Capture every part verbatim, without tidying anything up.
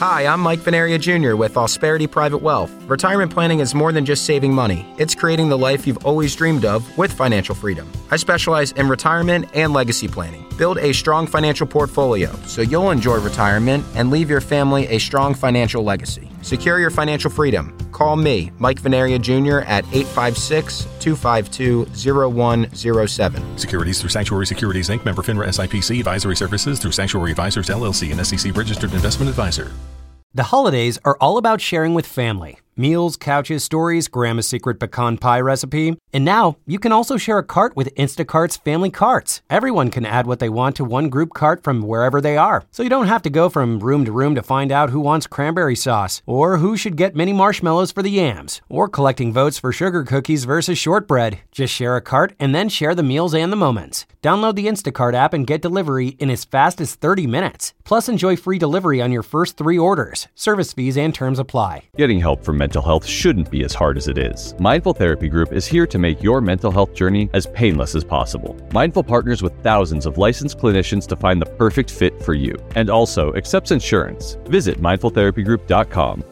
Hi, I'm Mike Venaria Junior with Ausperity Private Wealth. Retirement planning is more than just saving money. It's creating the life you've always dreamed of with financial freedom. I specialize in retirement and legacy planning. Build a strong financial portfolio so you'll enjoy retirement and leave your family a strong financial legacy. Secure your financial freedom. Call me, Mike Venaria Junior at eight five six, two five two, zero one zero seven. Securities through Sanctuary Securities, Incorporated. Member FINRA S I P C. Advisory services through Sanctuary Advisors, L L C, an S E C registered investment advisor. The holidays are all about sharing with family. Meals, couches, stories, Grandma's secret pecan pie recipe. And now, you can also share a cart with Instacart's Family Carts. Everyone can add what they want to one group cart from wherever they are. So you don't have to go from room to room to find out who wants cranberry sauce, or who should get mini marshmallows for the yams, or collecting votes for sugar cookies versus shortbread. Just share a cart and then share the meals and the moments. Download the Instacart app and get delivery in as fast as thirty minutes. Plus, enjoy free delivery on your first three orders. Service fees and terms apply. Getting help for mental health shouldn't be as hard as it is. Mindful Therapy Group is here to make your mental health journey as painless as possible. Mindful partners with thousands of licensed clinicians to find the perfect fit for you, and also accepts insurance. Visit mindful therapy group dot com.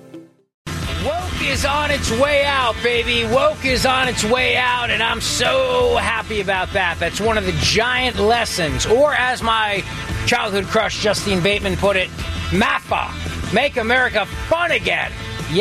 Woke is on its way out, baby. Woke is on its way out, and I'm so happy about that. That's one of the giant lessons, or as my childhood crush Justine Bateman put it, M A F A, Make America Fun Again.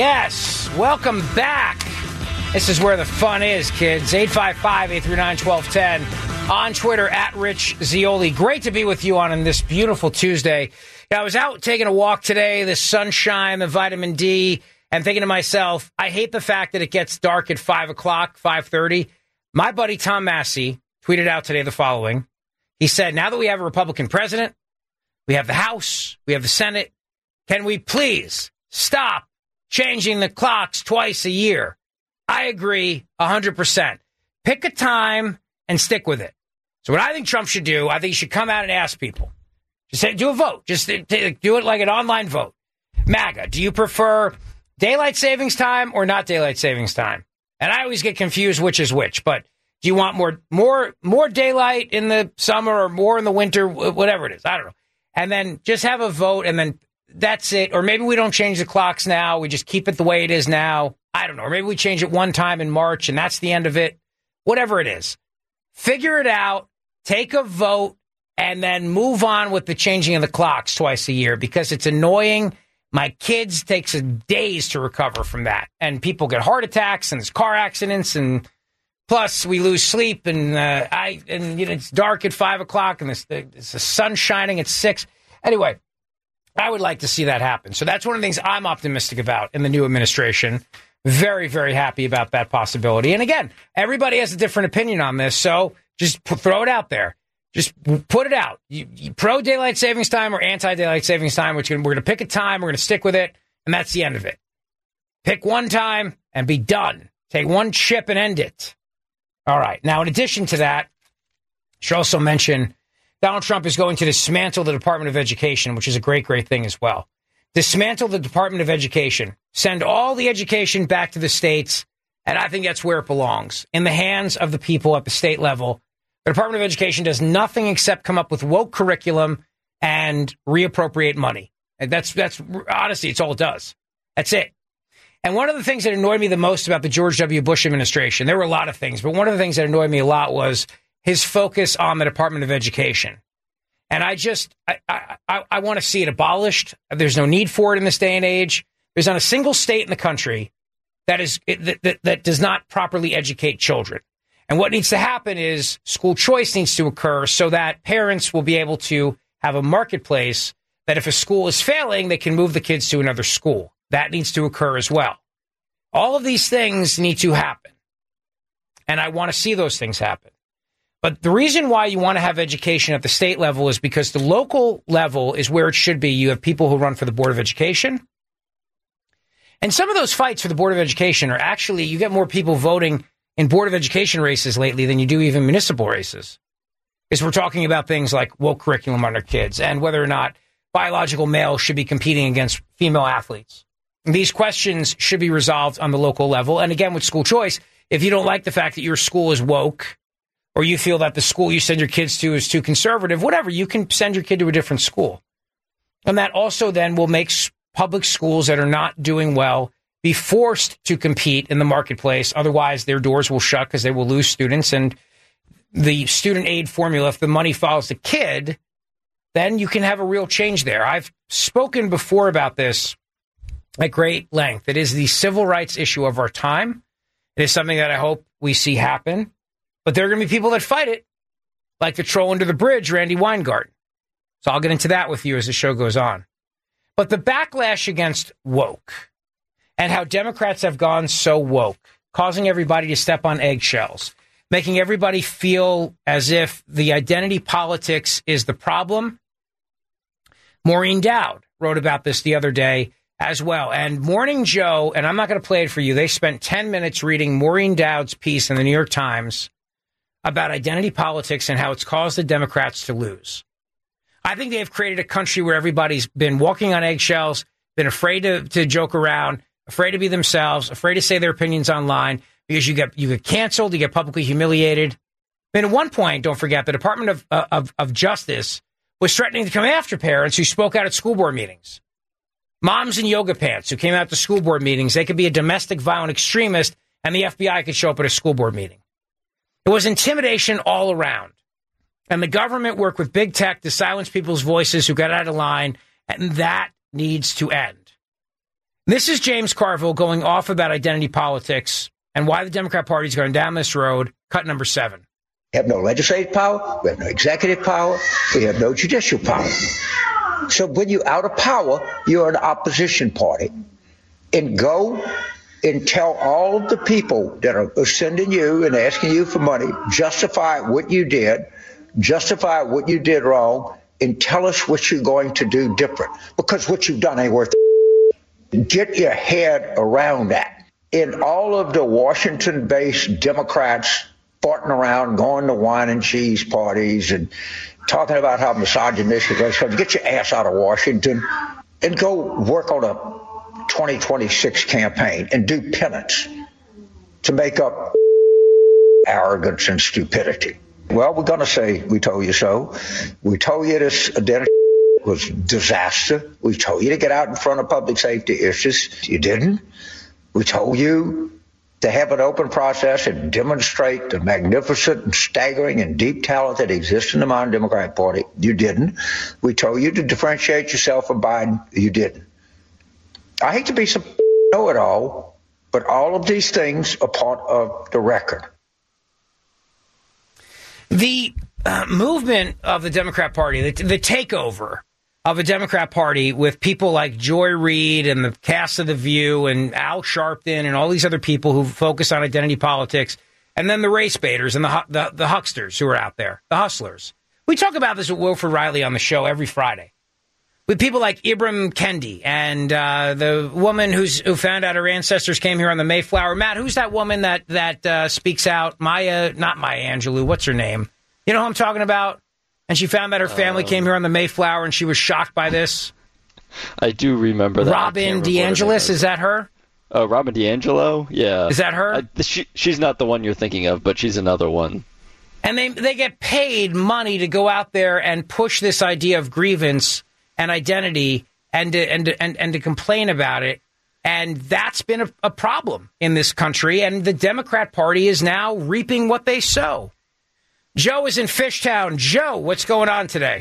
Yes, welcome back. This is where the fun is, kids. eight five five, eight three nine, one two one zero. On Twitter, at Rich Zeoli. Great to be with you on this beautiful Tuesday. Yeah, I was out taking a walk today, the sunshine, the vitamin D, and thinking to myself, I hate the fact that it gets dark at five o'clock, five thirty. My buddy Tom Massey tweeted out today the following. He said, now that we have a Republican president, we have the House, we have the Senate, can we please stop changing the clocks twice a year? I agree one hundred percent. Pick a time and stick with it. So what I think Trump should do, I think he should come out and ask people. Just say, do a vote. Just do it like an online vote. MAGA, do you prefer daylight savings time or not daylight savings time? And I always get confused which is which. But do you want more more more daylight in the summer or more in the winter? Whatever it is. I don't know. And then just have a vote and then that's it. Or maybe we don't change the clocks now. We just keep it the way it is now. I don't know. Or maybe we change it one time in March and that's the end of it. Whatever it is. Figure it out. Take a vote and then move on with the changing of the clocks twice a year because it's annoying. My kids takes days to recover from that. And people get heart attacks and there's car accidents. And plus we lose sleep and uh, I and you know, it's dark at five o'clock and it's the, it's the sun shining at six. Anyway. I would like to see that happen. So that's one of the things I'm optimistic about in the new administration. Very, very happy about that possibility. And again, everybody has a different opinion on this, so just put, throw it out there. Just put it out. You, you pro daylight savings time or anti daylight savings time, which we're going to pick a time, we're going to stick with it, and that's the end of it. Pick one time and be done. Take one chip and end it. All right. Now, in addition to that, I should also mention Donald Trump is going to dismantle the Department of Education, which is a great, great thing as well. Dismantle the Department of Education. Send all the education back to the states, and I think that's where it belongs, in the hands of the people at the state level. The Department of Education does nothing except come up with woke curriculum and reappropriate money. And that's, that's honestly, it's all it does. That's it. And one of the things that annoyed me the most about the George W. Bush administration, there were a lot of things, but one of the things that annoyed me a lot was his focus on the Department of Education. And I just, I, I, I want to see it abolished. There's no need for it in this day and age. There's not a single state in the country that is that, that, that does not properly educate children. And what needs to happen is school choice needs to occur so that parents will be able to have a marketplace that if a school is failing, they can move the kids to another school. That needs to occur as well. All of these things need to happen. And I want to see those things happen. But the reason why you want to have education at the state level is because the local level is where it should be. You have people who run for the Board of Education. And some of those fights for the Board of Education are actually, you get more people voting in Board of Education races lately than you do even municipal races. Because we're talking about things like woke curriculum on our kids and whether or not biological males should be competing against female athletes. And these questions should be resolved on the local level. And again, with school choice, if you don't like the fact that your school is woke, or you feel that the school you send your kids to is too conservative, whatever, you can send your kid to a different school. And that also then will make public schools that are not doing well be forced to compete in the marketplace. Otherwise, their doors will shut because they will lose students. And the student aid formula, if the money follows the kid, then you can have a real change there. I've spoken before about this at great length. It is the civil rights issue of our time. It is something that I hope we see happen. But there are going to be people that fight it, like the troll under the bridge, Randy Weingarten. So I'll get into that with you as the show goes on. But the backlash against woke and how Democrats have gone so woke, causing everybody to step on eggshells, making everybody feel as if the identity politics is the problem. Maureen Dowd wrote about this the other day as well. And Morning Joe, and I'm not going to play it for you, they spent ten minutes reading Maureen Dowd's piece in the New York Times about identity politics and how it's caused the Democrats to lose. I think they have created a country where everybody's been walking on eggshells, been afraid to, to joke around, afraid to be themselves, afraid to say their opinions online because you get you get canceled, you get publicly humiliated. And at one point, don't forget, the Department of, uh, of, of Justice was threatening to come after parents who spoke out at school board meetings. Moms in yoga pants who came out to school board meetings, they could be a domestic violent extremist, and the F B I could show up at a school board meeting. It was intimidation all around. And the government worked with big tech to silence people's voices who got out of line, and that needs to end. This is James Carville going off about identity politics and why the Democrat Party is going down this road. Cut number seven. We have no legislative power. We have no executive power. We have no judicial power. So when you're out of power, you're an opposition party. And go and tell all of the people that are sending you and asking you for money, justify what you did, justify what you did wrong, and tell us what you're going to do different. Because what you've done ain't worth it. Get your head around that. And all of the Washington-based Democrats farting around, going to wine and cheese parties and talking about how misogynistic it is, get your ass out of Washington and go work on a twenty twenty-six campaign and do penance to make up arrogance and stupidity. Well, we're going to say we told you so. We told you this identity was disaster. We told you to get out in front of public safety issues. You didn't. We told you to have an open process and demonstrate the magnificent and staggering and deep talent that exists in the modern Democratic Party. You didn't. We told you to differentiate yourself from Biden. You didn't. I hate to be some know-it-all, but all of these things are part of the record. The uh, movement of the Democrat Party, the, the takeover of the Democrat Party with people like Joy Reid and the cast of The View and Al Sharpton and all these other people who focus on identity politics, and then the race baiters and the, the, the hucksters who are out there, the hustlers. We talk about this with Wilford Riley on the show every Friday. With people like Ibram Kendi and uh, the woman who's who found out her ancestors came here on the Mayflower. Matt, who's that woman that that uh, speaks out? Maya, not Maya Angelou. What's her name? You know who I'm talking about? And she found that her family um, came here on the Mayflower, and she was shocked by this. I do remember that. Robin DeAngelis, is that her? Oh, Robin DiAngelo? Yeah. Is that her? I, she, she's not the one you're thinking of, but she's another one. And they they get paid money to go out there and push this idea of grievance and identity and to, and, to, and, and to complain about it. And that's been a, a problem in this country. And the Democrat Party is now reaping what they sow. Joe is in Fishtown. Joe, what's going on today?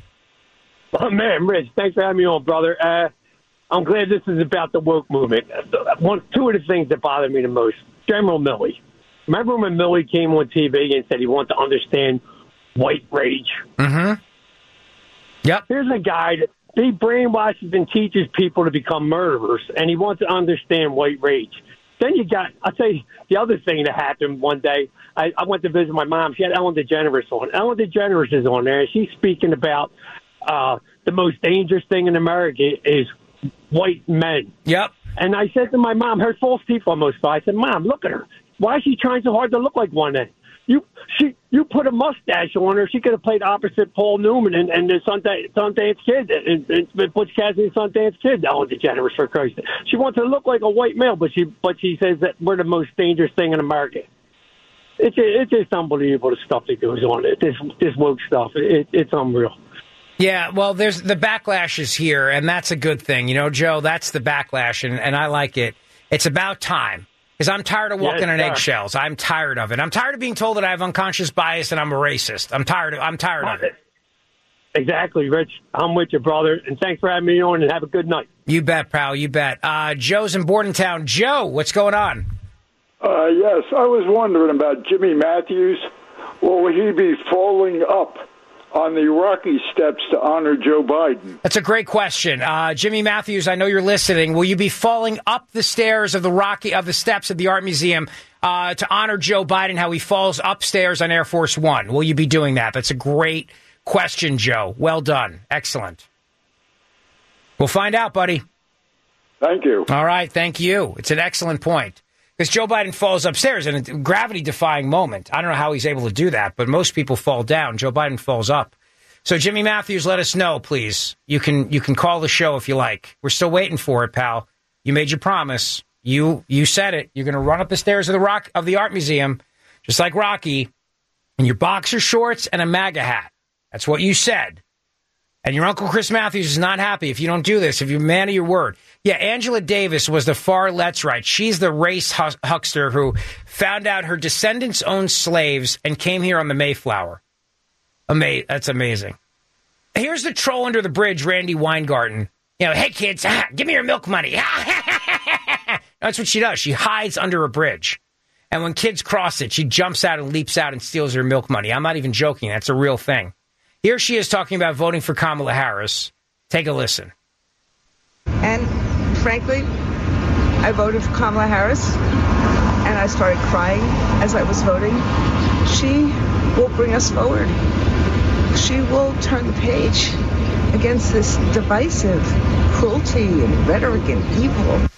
Oh, man, Rich, thanks for having me on, brother. Uh, I'm glad this is about the woke movement. One, two of the things that bother me the most, General Milley. Remember when Milley came on T V and said he wanted to understand white rage? Mm-hmm. Yep. Here's a guy that he brainwashes and teaches people to become murderers, and he wants to understand white rage. Then you got, I'll tell you, the other thing that happened one day, I, I went to visit my mom. She had Ellen DeGeneres on. Ellen DeGeneres is on there, and she's speaking about uh, the most dangerous thing in America is white men. Yep. And I said to my mom, her false teeth almost fell. I said, Mom, look at her. Why is she trying so hard to look like one then? You she you put a mustache on her, she could have played opposite Paul Newman and, and the Sundance, Sundance Kid, and, and Butch Cassidy and Sundance Kid. Ellen DeGeneres, for Christ's sake. She wants to look like a white male, but she but she says that we're the most dangerous thing in America. It's it's just unbelievable the stuff that goes on. This this woke stuff. It, it's unreal. Yeah, well, there's the backlash is here, and that's a good thing. You know, Joe, that's the backlash, and, and I like it. It's about time, because I'm tired of walking yes, on sir. eggshells. I'm tired of it. I'm tired of being told that I have unconscious bias and I'm a racist. I'm tired of, I'm tired of it. Exactly, Rich. I'm with you, brother, and thanks for having me on, and have a good night. You bet, pal, you bet. Uh, Joe's in Bordentown. Joe, what's going on? Uh, yes, I was wondering about Jimmy Matthews. Will he be falling up on the Rocky steps to honor Joe Biden? That's a great question. Uh, Jimmy Matthews, I know you're listening. Will you be falling up the stairs of the Rocky of the steps of the Art Museum uh, to honor Joe Biden, how he falls upstairs on Air Force One? Will you be doing that? That's a great question, Joe. Well done. Excellent. We'll find out, buddy. Thank you. All right, thank you. It's an excellent point. Because Joe Biden falls upstairs in a gravity-defying moment. I don't know how he's able to do that, but most people fall down. Joe Biden falls up. So, Jimmy Matthews, let us know, please. You can you can call the show if you like. We're still waiting for it, pal. You made your promise. You you said it. You're going to run up the stairs of the rock of the Art Museum, just like Rocky, in your boxer shorts and a MAGA hat. That's what you said. And your Uncle Chris Matthews is not happy if you don't do this, if you're a man of your word. Yeah, Angela Davis was the far let's right. She's the race hu- huckster who found out her descendants owned slaves and came here on the Mayflower. Ama- that's amazing. Here's the troll under the bridge, Randy Weingarten. You know, hey, kids, ah, give me your milk money. That's what she does. She hides under a bridge. And when kids cross it, she jumps out and leaps out and steals their milk money. I'm not even joking. That's a real thing. Here she is talking about voting for Kamala Harris. Take a listen. And frankly, I voted for Kamala Harris, and I started crying as I was voting. She will bring us forward. She will turn the page against this divisive cruelty and rhetoric and evil.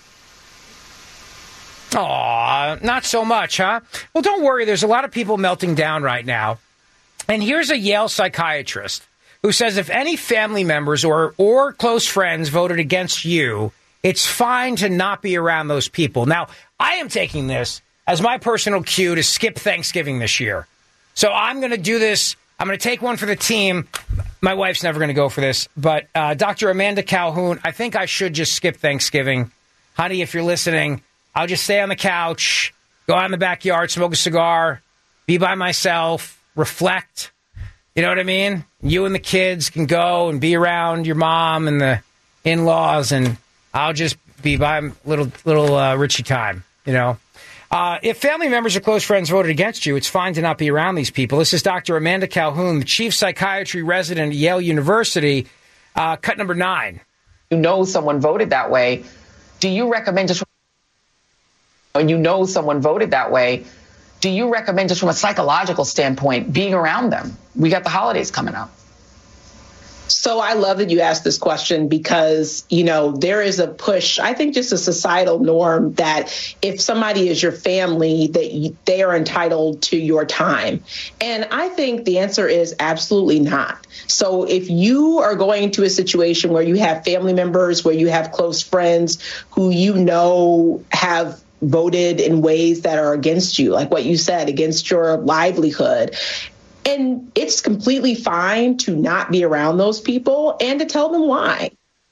Aw, not so much, huh? Well, don't worry. There's a lot of people melting down right now. And here's a Yale psychiatrist who says if any family members or or close friends voted against you, it's fine to not be around those people. Now, I am taking this as my personal cue to skip Thanksgiving this year. So I'm going to do this. I'm going to take one for the team. My wife's never going to go for this. But uh, Doctor Amanda Calhoun, I think I should just skip Thanksgiving. Honey, if you're listening, I'll just stay on the couch, go out in the backyard, smoke a cigar, be by myself, reflect. You know what I mean? You and the kids can go and be around your mom and the in-laws, and I'll just be by little little uh, Richie time, you know? Uh, if family members or close friends voted against you, it's fine to not be around these people. This is Doctor Amanda Calhoun, the chief psychiatry resident at Yale University, uh, cut number nine. You know someone voted that way. Do you recommend just when you know someone voted that way, do you recommend just from a psychological standpoint being around them? We got the holidays coming up. So I love that you asked this question because, you know, there is a push, I think just a societal norm that if somebody is your family, that you, they are entitled to your time. And I think the answer is absolutely not. So if you are going into a situation where you have family members, where you have close friends who you know have voted in ways that are against you, like what you said, against your livelihood, and it's completely fine to not be around those people and to tell them why.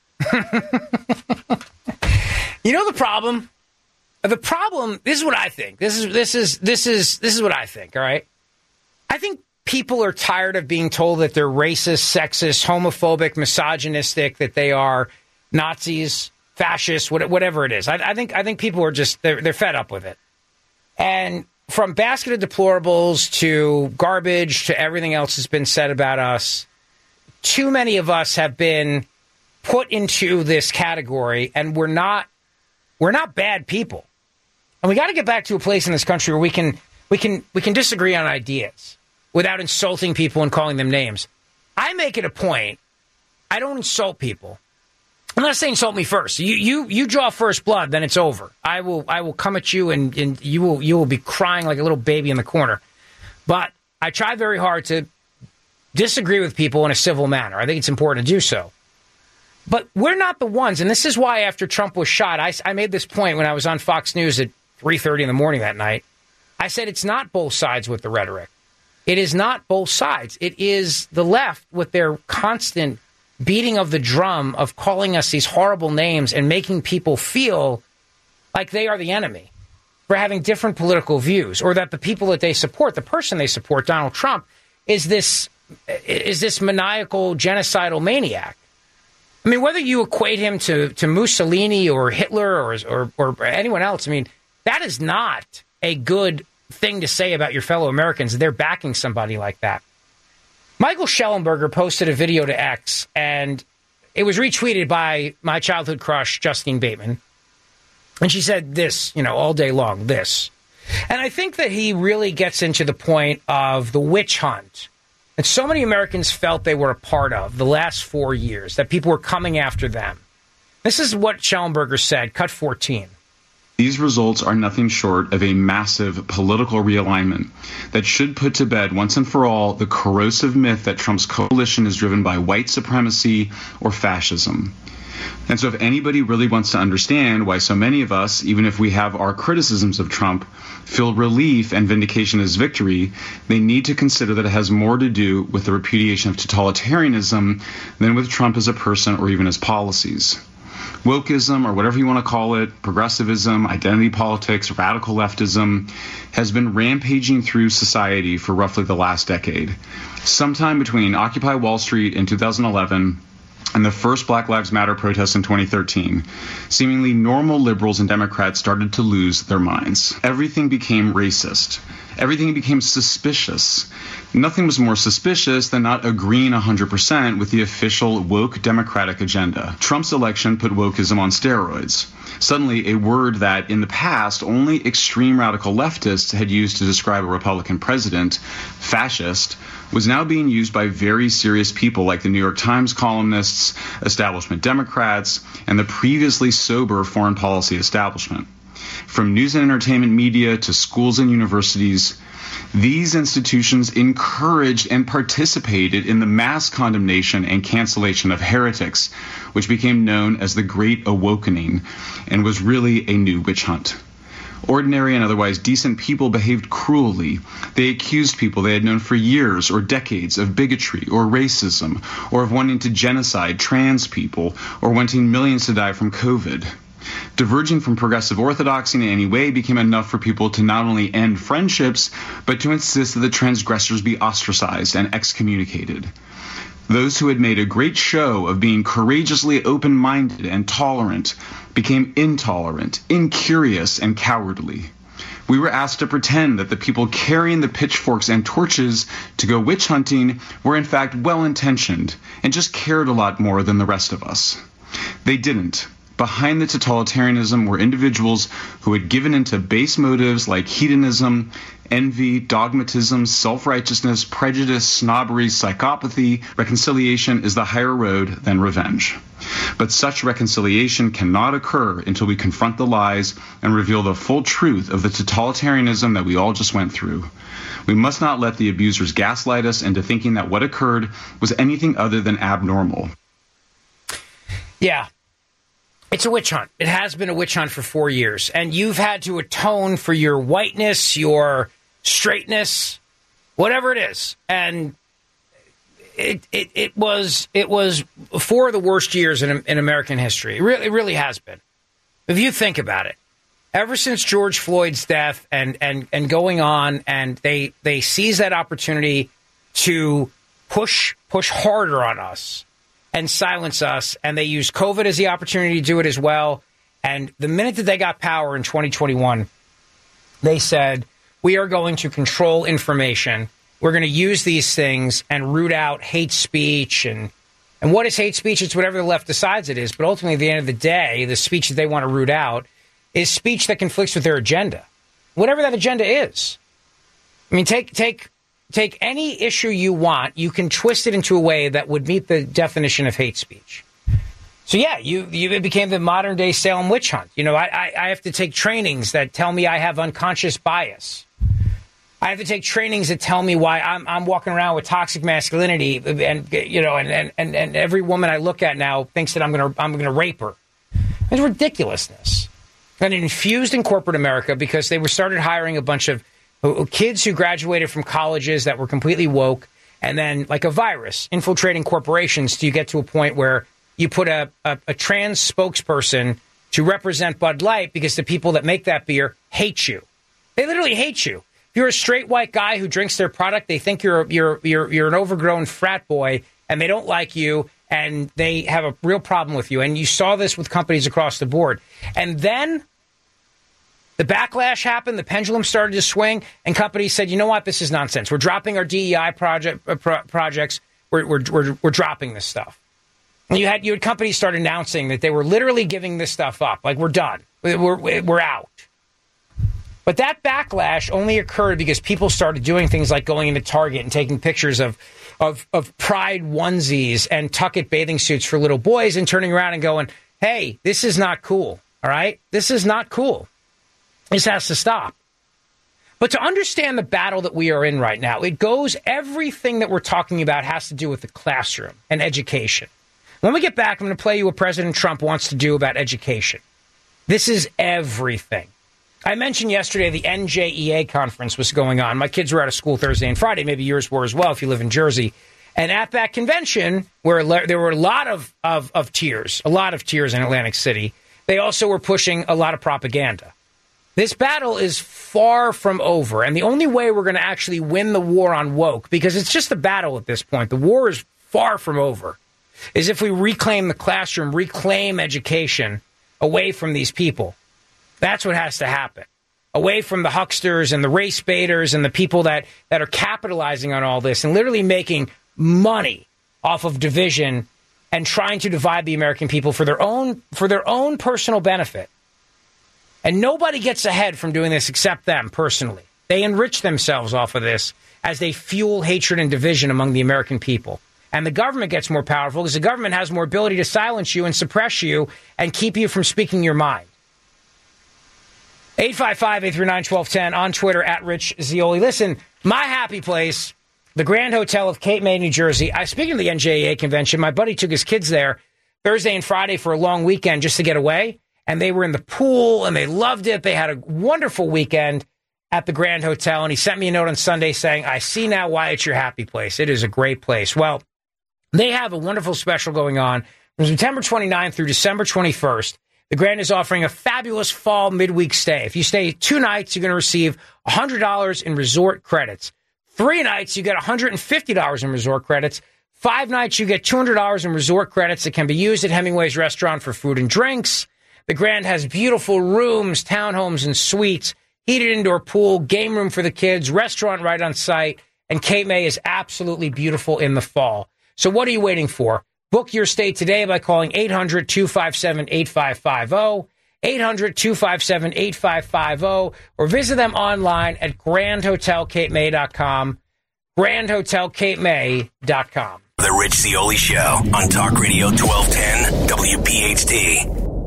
You know the problem? The problem, this is what I think. This is this is this is this is what I think, all right? I think people are tired of being told that they're racist, sexist, homophobic, misogynistic, that they are Nazis, fascists, whatever it is. I, I think I think people are just they're they're fed up with it. And from basket of deplorables to garbage to everything else that's been said about us, too many of us have been put into this category, and we're not we're not bad people. And we got to get back to a place in this country where we can we can we can disagree on ideas without insulting people and calling them names. I make it a point. I don't insult people. Unless they insult me first. You you you draw first blood, then it's over. I will I will come at you and, and you will you will be crying like a little baby in the corner. But I try very hard to disagree with people in a civil manner. I think it's important to do so. But we're not the ones, and this is why after Trump was shot, I, I made this point when I was on Fox News at three thirty in the morning that night. I said it's not both sides with the rhetoric. It is not both sides. It is the left with their constant beating of the drum of calling us these horrible names and making people feel like they are the enemy for having different political views, or that the people that they support, the person they support, Donald Trump, is this is this maniacal genocidal maniac. I mean, whether you equate him to, to Mussolini or Hitler or, or or anyone else, I mean, that is not a good thing to say about your fellow Americans. They're backing somebody like that. Michael Schellenberger posted a video to X, and it was retweeted by my childhood crush, Justine Bateman. And she said this, you know, all day long, this. And I think that he really gets into the point of the witch hunt that so many Americans felt they were a part of the last four years, that people were coming after them. This is what Schellenberger said, cut fourteen. These results are nothing short of a massive political realignment that should put to bed once and for all the corrosive myth that Trump's coalition is driven by white supremacy or fascism. And so if anybody really wants to understand why so many of us, even if we have our criticisms of Trump, feel relief and vindication as victory, they need to consider that it has more to do with the repudiation of totalitarianism than with Trump as a person or even his policies. Wokeism, or whatever you want to call it, progressivism, identity politics, radical leftism, has been rampaging through society for roughly the last decade. Sometime between Occupy Wall Street in two thousand eleven and the first Black Lives Matter protests in twenty thirteen, seemingly normal liberals and Democrats started to lose their minds. Everything became racist. Everything became suspicious. Nothing was more suspicious than not agreeing one hundred percent with the official woke Democratic agenda. Trump's election put wokeism on steroids. Suddenly, a word that in the past only extreme radical leftists had used to describe a Republican president, fascist, was now being used by very serious people like the New York Times columnists, establishment Democrats, and the previously sober foreign policy establishment. From news and entertainment media to schools and universities, these institutions encouraged and participated in the mass condemnation and cancellation of heretics, which became known as the Great Awakening and was really a new witch hunt. Ordinary and otherwise decent people behaved cruelly. They accused people they had known for years or decades of bigotry or racism, or of wanting to genocide trans people, or wanting millions to die from COVID. Diverging from progressive orthodoxy in any way became enough for people to not only end friendships, but to insist that the transgressors be ostracized and excommunicated. Those who had made a great show of being courageously open-minded and tolerant became intolerant, incurious, and cowardly. We were asked to pretend that the people carrying the pitchforks and torches to go witch hunting were in fact well-intentioned and just cared a lot more than the rest of us. They didn't. Behind the totalitarianism were individuals who had given into base motives like hedonism, envy, dogmatism, self-righteousness, prejudice, snobbery, psychopathy. Reconciliation is the higher road than revenge. But such reconciliation cannot occur until we confront the lies and reveal the full truth of the totalitarianism that we all just went through. We must not let the abusers gaslight us into thinking that what occurred was anything other than abnormal. Yeah. It's a witch hunt. It has been a witch hunt for four years. And you've had to atone for your whiteness, your straightness, whatever it is. And it it, it was it was four of the worst years in, in American history. It really, it really has been. If you think about it, ever since George Floyd's death and, and, and going on, and they, they seized that opportunity to push push harder on us and silence us, and they used COVID as the opportunity to do it as well. And the minute that they got power in twenty twenty-one, they said, we are going to control information. We're going to use these things and root out hate speech. And, and what is hate speech? It's whatever the left decides it is. But ultimately, at the end of the day, the speech that they want to root out is speech that conflicts with their agenda, whatever that agenda is. I mean, take take... Take any issue you want, you can twist it into a way that would meet the definition of hate speech. So, yeah, you, you it became the modern day Salem witch hunt. You know, I, I, I have to take trainings that tell me I have unconscious bias. I have to take trainings that tell me why I'm, I'm walking around with toxic masculinity, and you know, and, and, and every woman I look at now thinks that I'm going to I'm going to rape her. It's ridiculousness. And it infused in corporate America because they were started hiring a bunch of Kids who graduated from colleges that were completely woke, and then like a virus infiltrating corporations till you get to a point where you put a, a, a trans spokesperson to represent Bud Light because the people that make that beer hate you. They literally hate you. If you're a straight white guy who drinks their product, they think you're you're you're you're an overgrown frat boy, and they don't like you, and they have a real problem with you. And you saw this with companies across the board. And then the backlash happened, the pendulum started to swing, and companies said, you know what, this is nonsense. We're dropping our D E I project, uh, pro- projects. We're, we're, we're, we're dropping this stuff. And you had, you had companies start announcing that they were literally giving this stuff up. Like, we're done. We're, we're out. But that backlash only occurred because people started doing things like going into Target and taking pictures of, of, of Pride onesies and tuck-it bathing suits for little boys and turning around and going, hey, this is not cool, all right? This is not cool. This has to stop. But to understand the battle that we are in right now, it goes, everything that we're talking about has to do with the classroom and education. When we get back, I'm going to play you what President Trump wants to do about education. This is everything. I mentioned yesterday the N J E A conference was going on. My kids were out of school Thursday and Friday. Maybe yours were as well if you live in Jersey. And at that convention, where there were a lot of, of, of tears, a lot of tears in Atlantic City, they also were pushing a lot of propaganda. This battle is far from over, and the only way we're going to actually win the war on woke, because it's just a battle at this point, the war is far from over, is if we reclaim the classroom, reclaim education away from these people. That's what has to happen. Away from the hucksters and the race baiters and the people that, that are capitalizing on all this and literally making money off of division and trying to divide the American people for their own for their own personal benefit. And nobody gets ahead from doing this except them personally. They enrich themselves off of this as they fuel hatred and division among the American people. And the government gets more powerful because the government has more ability to silence you and suppress you and keep you from speaking your mind. eight five five, eight three nine, one two one zero on Twitter at Rich Zeoli. Listen, my happy place, the Grand Hotel of Cape May, New Jersey. I speaking of the N J E A convention, my buddy took his kids there Thursday and Friday for a long weekend just to get away. And they were in the pool, and they loved it. They had a wonderful weekend at the Grand Hotel. And he sent me a note on Sunday saying, I see now why it's your happy place. It is a great place. Well, they have a wonderful special going on from September twenty-ninth through December twenty-first. The Grand is offering a fabulous fall midweek stay. If you stay two nights, you're going to receive one hundred dollars in resort credits. Three nights, you get one hundred fifty dollars in resort credits. Five nights, you get two hundred dollars in resort credits that can be used at Hemingway's restaurant for food and drinks. The Grand has beautiful rooms, townhomes, and suites, heated indoor pool, game room for the kids, restaurant right on site, and Cape May is absolutely beautiful in the fall. So what are you waiting for? Book your stay today by calling eight hundred, two five seven, eight five five zero, eight hundred, two five seven, eight five five zero, or visit them online at grand hotel cape may dot com, grand hotel cape may dot com. The Rich Zeoli Show on Talk Radio twelve ten W P H T.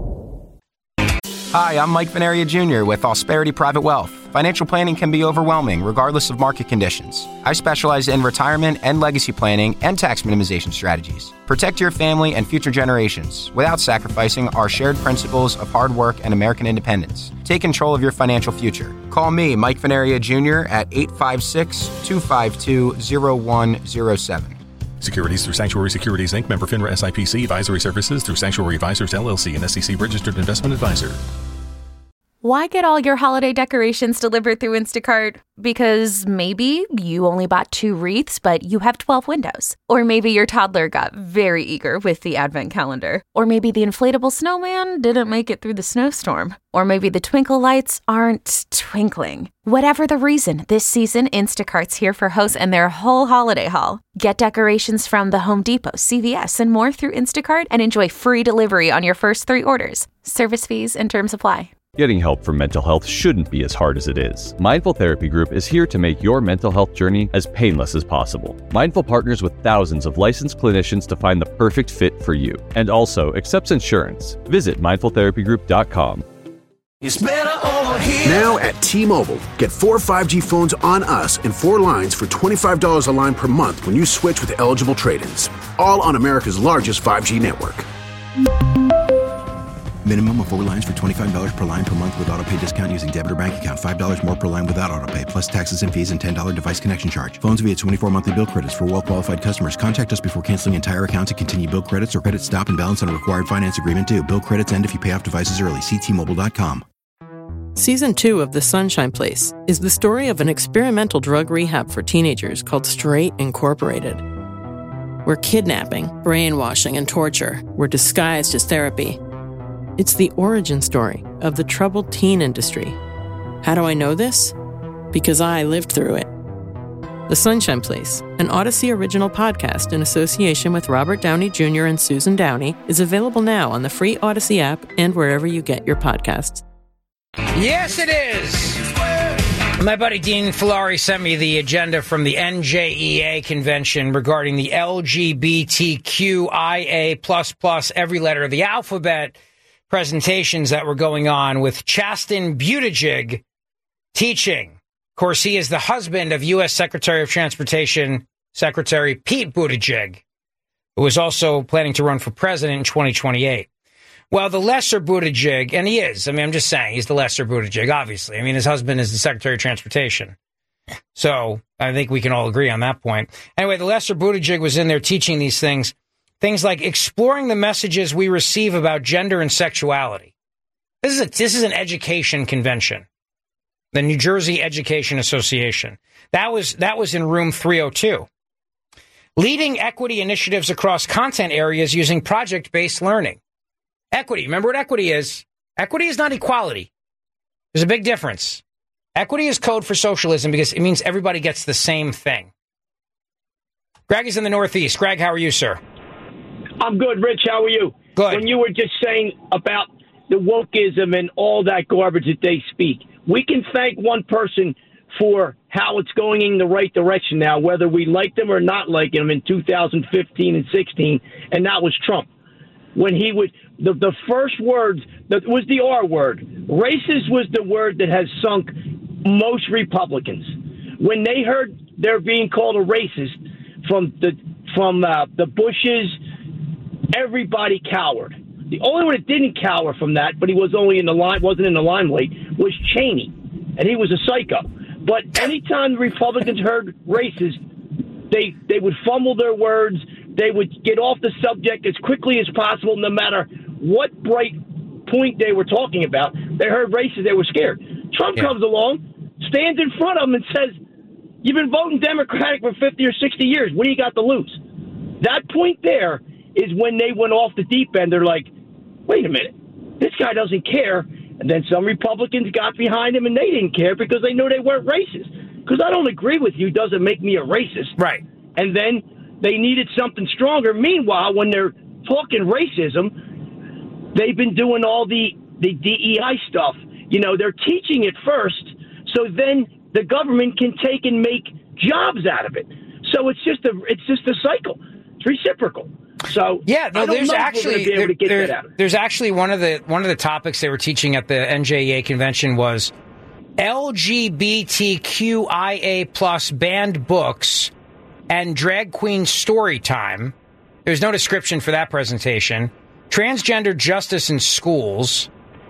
Hi, I'm Mike Veneria Junior with Ausperity Private Wealth. Financial planning can be overwhelming regardless of market conditions. I specialize in retirement and legacy planning and tax minimization strategies. Protect your family and future generations without sacrificing our shared principles of hard work and American independence. Take control of your financial future. Call me, Mike Veneria Junior at eight five six, two five two, zero one zero seven. Securities through Sanctuary Securities, Incorporated. Member FINRA S I P C. Advisory services through Sanctuary Advisors, L L C, and S E C registered investment advisor. Why get all your holiday decorations delivered through Instacart? Because maybe you only bought two wreaths, but you have twelve windows. Or maybe your toddler got very eager with the advent calendar. Or maybe the inflatable snowman didn't make it through the snowstorm. Or maybe the twinkle lights aren't twinkling. Whatever the reason, this season, Instacart's here for hosts and their whole holiday haul. Get decorations from the Home Depot, C V S, and more through Instacart and enjoy free delivery on your first three orders. Service fees and terms apply. Getting help for mental health shouldn't be as hard as it is. Mindful Therapy Group is here to make your mental health journey as painless as possible. Mindful partners with thousands of licensed clinicians to find the perfect fit for you, and also accepts insurance. Visit mindful therapy group dot com. It's better over here. Now at T-Mobile, get four five G phones on us and four lines for twenty-five dollars a line per month when you switch with eligible trade-ins. All on America's largest five G network. Minimum of four lines for twenty-five dollars per line per month with auto pay discount using debit or bank account. five dollars more per line without auto pay, plus taxes and fees and ten dollars device connection charge. Phones via twenty-four monthly bill credits for well-qualified customers. Contact us before canceling entire account to continue bill credits or credit stop and balance on a required finance agreement due. Bill credits end if you pay off devices early. See T Mobile dot com. Season two of The Sunshine Place is the story of an experimental drug rehab for teenagers called Straight Incorporated, where kidnapping, brainwashing, and torture were disguised as therapy. It's the origin story of the troubled teen industry. How do I know this? Because I lived through it. The Sunshine Place, an Odyssey original podcast in association with Robert Downey Junior and Susan Downey, is available now on the free Odyssey app and wherever you get your podcasts. Yes, it is. My buddy Dean Filari sent me the agenda from the N J E A convention regarding the L G B T Q I A plus plus, every letter of the alphabet presentations that were going on with Chasten Buttigieg teaching. Of course, he is the husband of U S Secretary of Transportation, Secretary Pete Buttigieg, who is also planning to run for president in twenty twenty-eight. Well, the lesser Buttigieg, and he is, I mean, I'm just saying, he's the lesser Buttigieg, obviously. I mean, his husband is the Secretary of Transportation. So I think we can all agree on that point. Anyway, the lesser Buttigieg was in there teaching these things. Things like exploring the messages we receive about gender and sexuality. This is a, this is an education convention, the New Jersey Education Association. That was that was in room three oh two. Leading equity initiatives across content areas using project-based learning. Equity. Remember what equity is? Equity is not equality. There's a big difference. Equity is code for socialism because it means everybody gets the same thing. Greg is in the Northeast. Greg, how are you, sir? I'm good, Rich. How are you? Good. When you were just saying about the wokeism and all that garbage that they speak, we can thank one person for how it's going in the right direction now, whether we like them or not like them in two thousand fifteen and sixteen, and that was Trump. When he would, the, the first words, that was the R word. Racist was the word that has sunk most Republicans. When they heard they're being called a racist from the from uh, the Bushes, everybody cowered. The only one that didn't cower from that, but he was only in the line, wasn't in the limelight, was Cheney, and he was a psycho. But anytime the Republicans heard racist, they they would fumble their words. They would get off the subject as quickly as possible, no matter what bright point they were talking about. They heard racist, they were scared. Trump yeah. comes along, stands in front of them and says, "You've been voting Democratic for fifty or sixty years. What do you got to lose?" That point there is when they went off the deep end. They're like, wait a minute, this guy doesn't care. And then some Republicans got behind him and they didn't care because they knew they weren't racist. Because I don't agree with you doesn't make me a racist. Right. And then they needed something stronger. Meanwhile, when they're talking racism, they've been doing all the, the D E I stuff. You know, they're teaching it first, so then the government can take and make jobs out of it. So it's just a it's just a cycle. It's reciprocal. So yeah, no, I don't there's know actually if we're gonna be able to get there, that out. There's actually one of the one of the topics they were teaching at the N J E A convention was L G B T Q I A plus banned books and drag queen story time. There's no description for that presentation. Transgender justice in schools.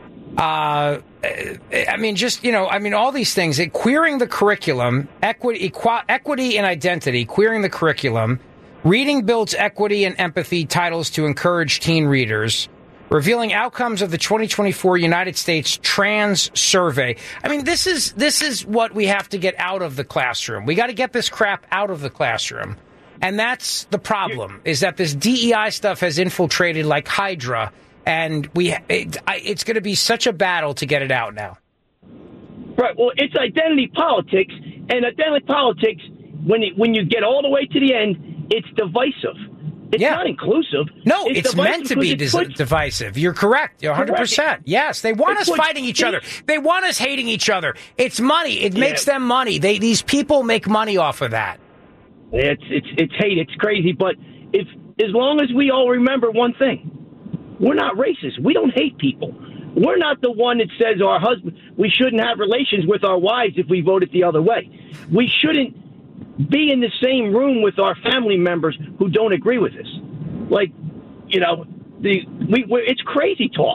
Uh, I mean, just, you know, I mean, all these things, it, queering the curriculum, equity, equi- equity and identity, queering the curriculum, reading builds equity and empathy titles to encourage teen readers, revealing outcomes of the twenty twenty-four United States Trans Survey. I mean, this is, this is what we have to get out of the classroom. We got to get this crap out of the classroom. And that's the problem, is that this D E I stuff has infiltrated like Hydra. And we, it, it's going to be such a battle to get it out now. Right. Well, it's identity politics, and identity politics, when it, when you get all the way to the end, it's divisive. It's yeah. not inclusive. No, it's, it's meant to be dis- puts, divisive. You're correct. You're one hundred percent. Yes, they want us puts, fighting each other. They want us hating each other. It's money. It yeah. makes them money. They These people make money off of that. It's it's it's hate. It's crazy. But if as long as we all remember one thing. We're not racist. We don't hate people. We're not the one that says our husband, we shouldn't have relations with our wives if we voted the other way. We shouldn't be in the same room with our family members who don't agree with us. Like, you know, the we we're, it's crazy talk.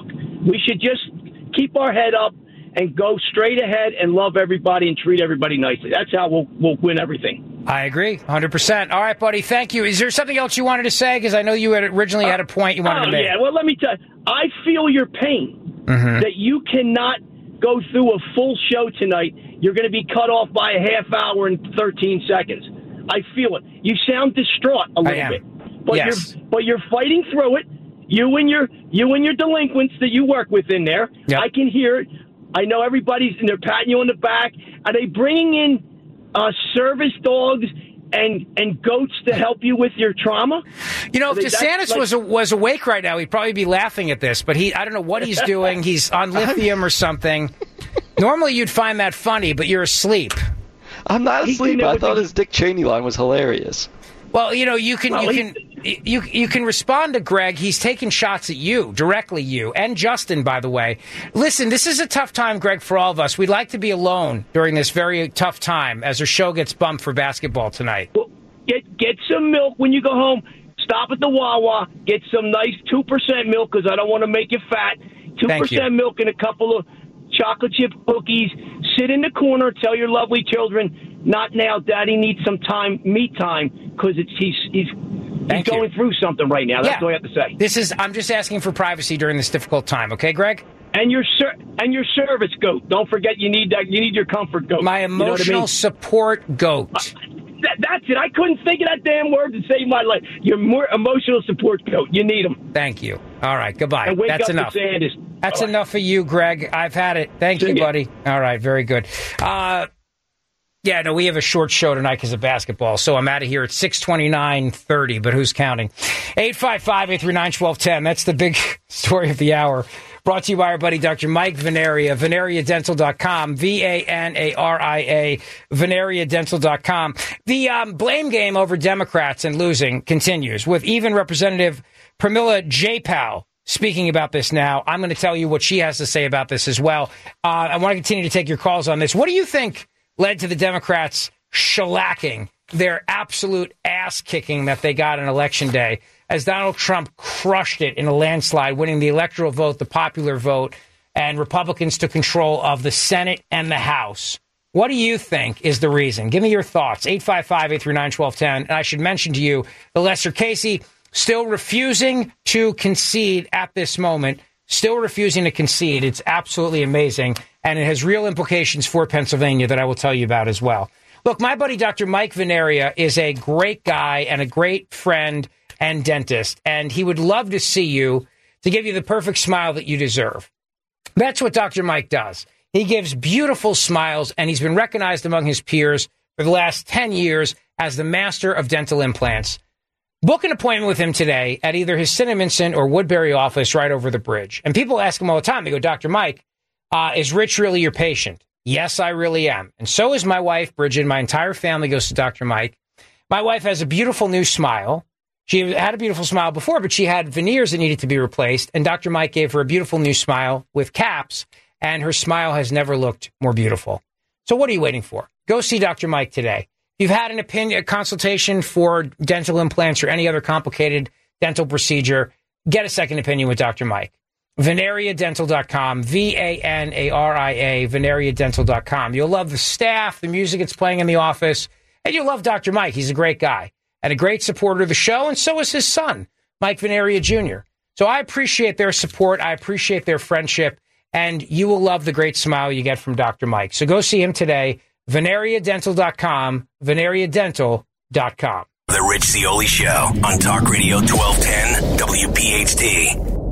We should just keep our head up and go straight ahead and love everybody and treat everybody nicely. That's how we'll we'll win everything. I agree, one hundred percent. All right, buddy, thank you. Is there something else you wanted to say? Because I know you had originally had a point you wanted oh, to make. Yeah, well, let me tell you, I feel your pain mm-hmm. that you cannot go through a full show tonight. You're going to be cut off by a half hour and thirteen seconds. I feel it. You sound distraught a little bit, but yes. you're but you're fighting through it. You and your you and your delinquents that you work with in there. Yep. I can hear it. I know everybody's and they're patting you on the back. Are they bringing in uh, service dogs and and goats to help you with your trauma? You know, Are if they, DeSantis like, was was awake right now, he'd probably be laughing at this. But he, I don't know what he's doing. He's on lithium or something. Normally, you'd find that funny, but you're asleep. I'm not asleep. I thought his Dick Cheney line was hilarious. Well, you know, you can Well, you can you you can respond to Greg. He's taking shots at you, directly you, and Justin, by the way. Listen, this is a tough time, Greg, for all of us. We'd like to be alone during this very tough time as our show gets bumped for basketball tonight. Well, get get some milk when you go home. Stop at the Wawa. Get some nice two percent milk because I don't want to make you fat. two percent milk and a couple of chocolate chip cookies. Sit in the corner. Tell your lovely children, not now. Daddy needs some time, me time, because it's he's he's he's going through something right now. That's Yeah. all I have to say. This is. I'm just asking for privacy during this difficult time. Okay, Greg. And your ser- and your service goat. Don't forget you need that. You need your comfort goat. My You know what I emotional mean? support goat. Uh, that, that's it. I couldn't think of that damn word to save my life. Your more emotional support goat. You need him. Thank you. All right. Goodbye. And wake That's up enough. to Sanders. That's All right. enough for you, Greg. I've had it. Thank See you, ya. buddy. All right. Very good. Uh, yeah, no, we have a short show tonight because of basketball, so I'm out of here at six twenty-nine thirty, but who's counting? eight five five, eight three nine, one two one zero. That's the big story of the hour. Brought to you by our buddy Doctor Mike Venaria, venaria dental dot com, V A N A R I A, venaria dental dot com. The um, blame game over Democrats and losing continues, with even Representative Pramila Jayapal speaking about this now. I'm going to tell you what she has to say about this as well. Uh, I want to continue to take your calls on this. What do you think led to the Democrats shellacking their absolute ass-kicking that they got on Election Day as Donald Trump crushed it in a landslide, winning the electoral vote, the popular vote, and Republicans took control of the Senate and the House? What do you think is the reason? Give me your thoughts. eight five five, eight three nine, one two one zero. And I should mention to you, the Lester Casey still refusing to concede at this moment, still refusing to concede. It's absolutely amazing, and it has real implications for Pennsylvania that I will tell you about as well. Look, my buddy Doctor Mike Venaria is a great guy and a great friend and dentist, and he would love to see you to give you the perfect smile that you deserve. That's what Doctor Mike does. He gives beautiful smiles, and he's been recognized among his peers for the last ten years as the master of dental implants. Book an appointment with him today at either his Cinnaminson or Woodbury office right over the bridge. And people ask him all the time, they go, Doctor Mike, uh, is Rich really your patient? Yes, I really am. And so is my wife, Bridget. My entire family goes to Doctor Mike. My wife has a beautiful new smile. She had a beautiful smile before, but she had veneers that needed to be replaced. And Doctor Mike gave her a beautiful new smile with caps, and her smile has never looked more beautiful. So what are you waiting for? Go see Doctor Mike today. If you've had an opinion, a consultation for dental implants or any other complicated dental procedure, get a second opinion with Doctor Mike. venaria dental dot com, V A N A R I A, venaria dental dot com. You'll love the staff, the music it's playing in the office, and you'll love Doctor Mike. He's a great guy and a great supporter of the show, and so is his son, Mike Venaria Junior So I appreciate their support. I appreciate their friendship, and you will love the great smile you get from Doctor Mike. So go see him today, venaria dental dot com, venaria dental dot com. The Rich Zeoli Show on Talk Radio twelve ten W P H T.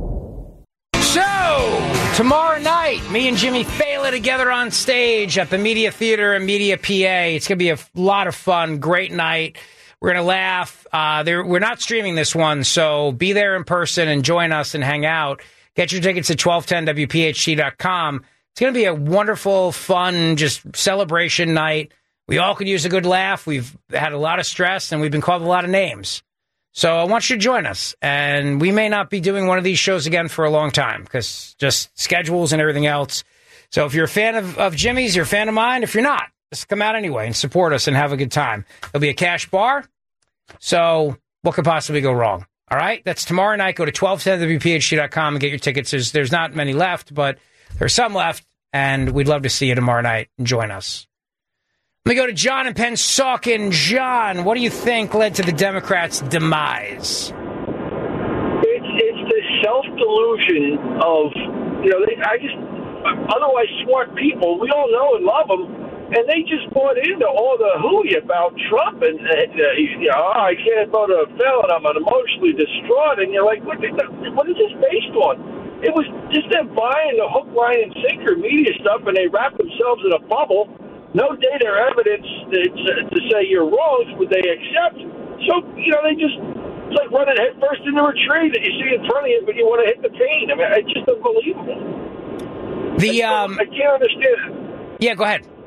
So, tomorrow night, me and Jimmy Fallon together on stage at the Media Theater and Media P A. It's going to be a lot of fun, great night. We're going to laugh. Uh, we're not streaming this one, so be there in person and join us and hang out. Get your tickets at twelve ten W P H T dot com. It's going to be a wonderful, fun, just celebration night. We all could use a good laugh. We've had a lot of stress, and we've been called a lot of names. So I want you to join us. And we may not be doing one of these shows again for a long time because just schedules and everything else. So if you're a fan of, of Jimmy's, you're a fan of mine. If you're not, just come out anyway and support us and have a good time. There'll be a cash bar. So what could possibly go wrong? All right? That's tomorrow night. Go to twelve ten W P H T dot com and get your tickets. There's, there's not many left, but there's some left, and we'd love to see you tomorrow night. Join us. Let me go to John in Pennsauken. John, what do you think led to the Democrats' demise? It's, it's the self-delusion of, you know, they, I just, otherwise smart people, we all know and love them, and they just bought into all the hooey about Trump, and, and uh, you know, oh, I can't vote a felon, I'm emotionally distraught, and you're like, what, what is this based on? It was just them buying the hook, line, and sinker media stuff, and they wrap themselves in a bubble. No data or evidence to, to say you're wrong would they accept. So, you know, they just, it's like running head first into a tree that you see in front of you, but you want to hit the pain. I mean, it's just unbelievable. The, I, um, I can't understand it. Yeah, go ahead.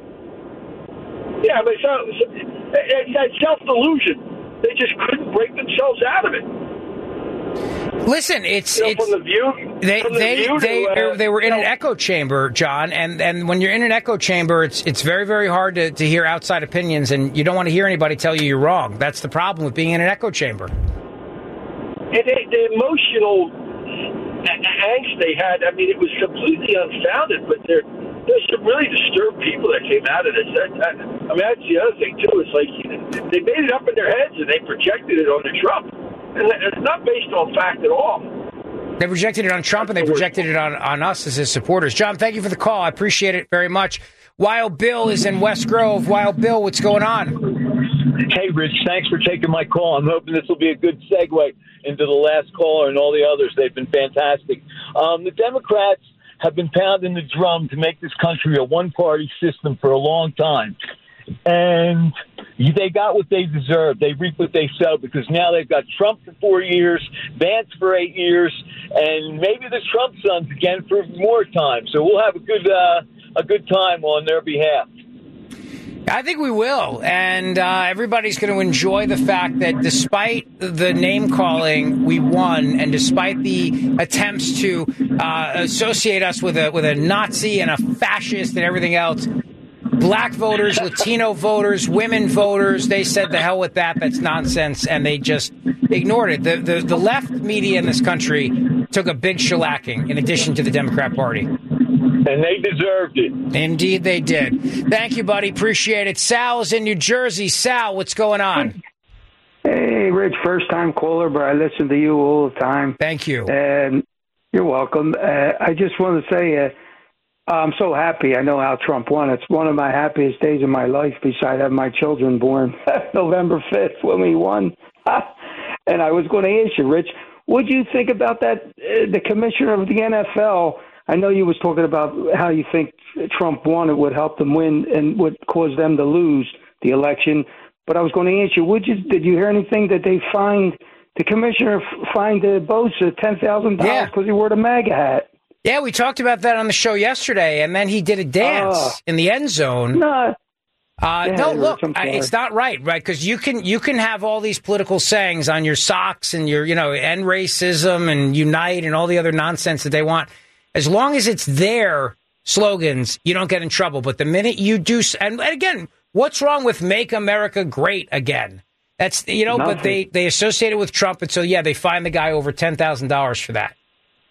Yeah, but so, so, that self-delusion, they just couldn't break themselves out of it. Listen, it's, you know, it's from the view. They from the they view they, to, uh, they were in you an know, echo chamber, John, and, and when you're in an echo chamber, it's it's very very hard to, to hear outside opinions, and you don't want to hear anybody tell you you're wrong. That's the problem with being in an echo chamber. And they, the emotional angst they had, I mean, it was completely unfounded, but there there's some really disturbed people that came out of this. I, I, I mean, that's the other thing, too. It's like they made it up in their heads, and they projected it onto Trump. And it's not based on fact at all. They projected it on Trump, and they projected it on, on us as his supporters. John, thank you for the call. I appreciate it very much. Wild Bill is in West Grove. Wild Bill, what's going on? Hey, Rich, thanks for taking my call. I'm hoping this will be a good segue into the last caller and all the others. They've been fantastic. Um, the Democrats have been pounding the drum to make this country a one-party system for a long time. And they got what they deserve. They reap what they sow, because now they've got Trump for four years, Vance for eight years, and maybe the Trump sons again for more time. So we'll have a good uh, a good time on their behalf. I think we will, and uh, everybody's going to enjoy the fact that despite the name-calling, we won, and despite the attempts to uh, associate us with a with a Nazi and a fascist and everything else, black voters, Latino voters, women voters, they said the hell with that, that's nonsense, and they just ignored it. The, the, the left media in this country took a big shellacking in addition to the Democrat Party. And they deserved it. Indeed they did. Thank you, buddy. Appreciate it. Sal's in New Jersey. Sal, what's going on? Hey, Rich, first-time caller, but I listen to you all the time. Thank you. And you're welcome. Uh, I just want to say uh, I'm so happy I know how Trump won. It's one of my happiest days of my life, besides having my children born November fifth when we won. And I was going to ask you, Rich, what do you think about that, uh, the commissioner of the N F L? I know you was talking about how you think Trump won. It would help them win and would cause them to lose the election. But I was going to ask you, would you, did you hear anything that they fined, the commissioner fined uh, Bosa ten thousand dollars because he wore the MAGA hat? Yeah, we talked about that on the show yesterday, and then he did a dance uh, in the end zone. No, uh, yeah, no, look, Rich, I, it's not right, right? Because you can you can have all these political sayings on your socks and your, you know, end racism and unite and all the other nonsense that they want. As long as it's their slogans, you don't get in trouble. But the minute you do, and again, what's wrong with "Make America Great Again"? That's, you know, Nothing. but they they associate it with Trump, and so yeah, they fined the guy over ten thousand dollars for that.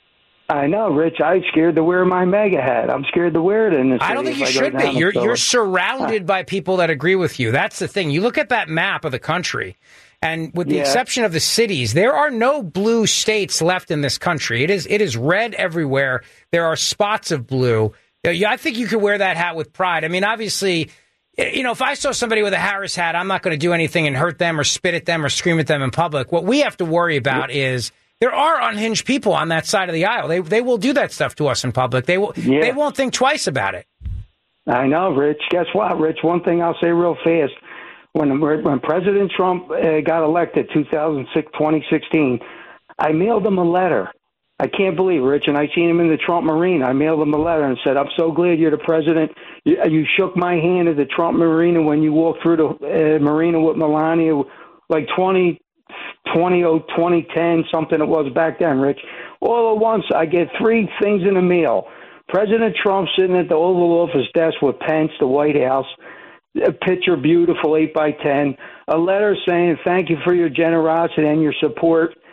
I know, Rich. I'm scared to wear my MAGA hat. I'm scared to wear it in this. I don't think you should be. You're you're surrounded by people that agree with you. That's the thing. You look at that map of the country, and with the Yeah. exception of the cities, there are no blue states left in this country. It is it is red everywhere. There are spots of blue. Yeah, I think you could wear that hat with pride. I mean, obviously, you know, if I saw somebody with a Harris hat, I'm not going to do anything and hurt them or spit at them or scream at them in public. What we have to worry about is there are unhinged people on that side of the aisle. They they will do that stuff to us in public. They will. Yeah. They won't think twice about it. I know, Rich. Guess what, Rich? One thing I'll say real fast. When when President Trump uh, got elected, twenty sixteen, I mailed him a letter. I can't believe it, Rich. And I seen him in the Trump Marina. I mailed him a letter and said, I'm so glad you're the president. You, you shook my hand at the Trump Marina when you walked through the uh, Marina with Melania, like twenty, twenty, twenty ten, something it was back then, Rich. All at once, I get three things in the mail. President Trump sitting at the Oval Office desk with Pence, the White House, a picture, beautiful, eight by ten, a letter saying thank you for your generosity and your support,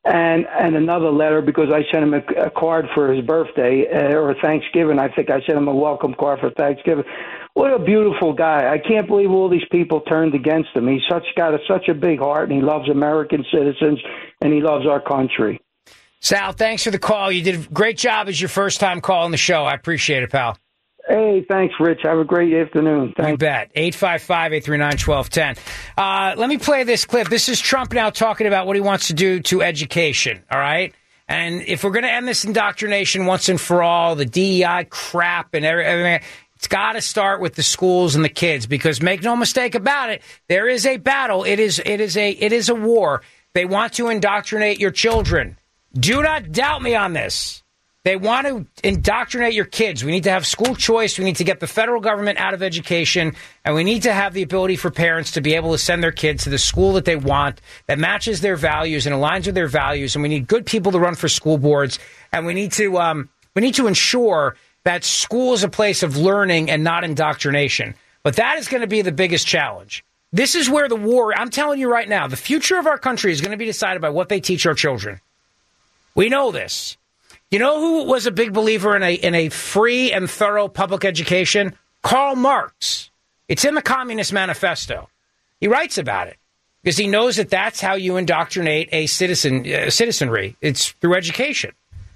and and another letter because I sent him a, a card for his birthday uh, or Thanksgiving. I think I sent him a welcome card for Thanksgiving. What a beautiful guy. I can't believe all these people turned against him. He's such got a, such a big heart, and he loves American citizens, and he loves our country. Sal, thanks for the call. You did a great job as your first time calling the show. I appreciate it, pal. Hey, thanks, Rich. Have a great afternoon. Thanks. You bet. eight five five, eight three nine, one two one zero. Uh, let me play this clip. This is Trump now talking about what he wants to do to education, all right? And if we're going to end this indoctrination once and for all, the D E I crap and everything, it's got to start with the schools and the kids, because make no mistake about it, there is a battle. It is it is a it is a war. They want to indoctrinate your children. Do not doubt me on this. They want to indoctrinate your kids. We need to have school choice. We need to get the federal government out of education. And we need to have the ability for parents to be able to send their kids to the school that they want, that matches their values and aligns with their values. And we need good people to run for school boards. And we need to um, we need to ensure that school is a place of learning and not indoctrination. But that is going to be the biggest challenge. This is where the war, I'm telling you right now, the future of our country is going to be decided by what they teach our children. We know this. You know who was a big believer in a in a free and thorough public education? Karl Marx. It's in the Communist Manifesto. He writes about it because he knows that that's how you indoctrinate a citizen uh, citizenry. It's through education.